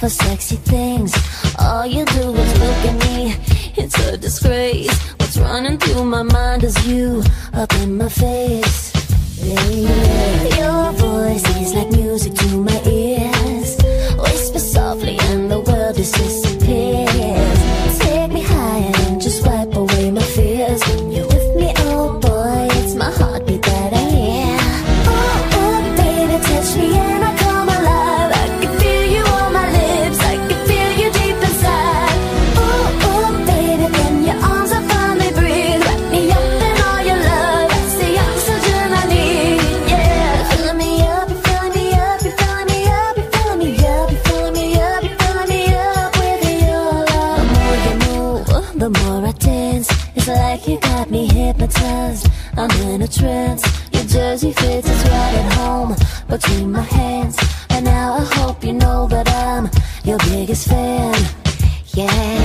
for sexy things. All you do is look at me, it's a disgrace. What's running through my mind is you up in my face. Baby, your voice is like music to my ears. Whisper softly and the world just disappears. Take me higher and just wipe away my fears. When you're with me, oh boy, it's my heartbeat that I hear. Oh, oh, baby, touch me and I come alive. I can feel you on my lips, I can feel you deep inside. Oh, oh, baby, then your arms are finally breathe. Wrap me up in all your love, that's the oxygen I need. Yeah, filling me up, you're filling me up, you're filling me up, you're filling me up, you're filling me up, you're filling me up with your love. The more you move, the more I dance. It's like you got me hypnotized, I'm in a trance. Your jersey fits, it's right at home between my hands. And now I hope you know that I'm your biggest fan. Yeah.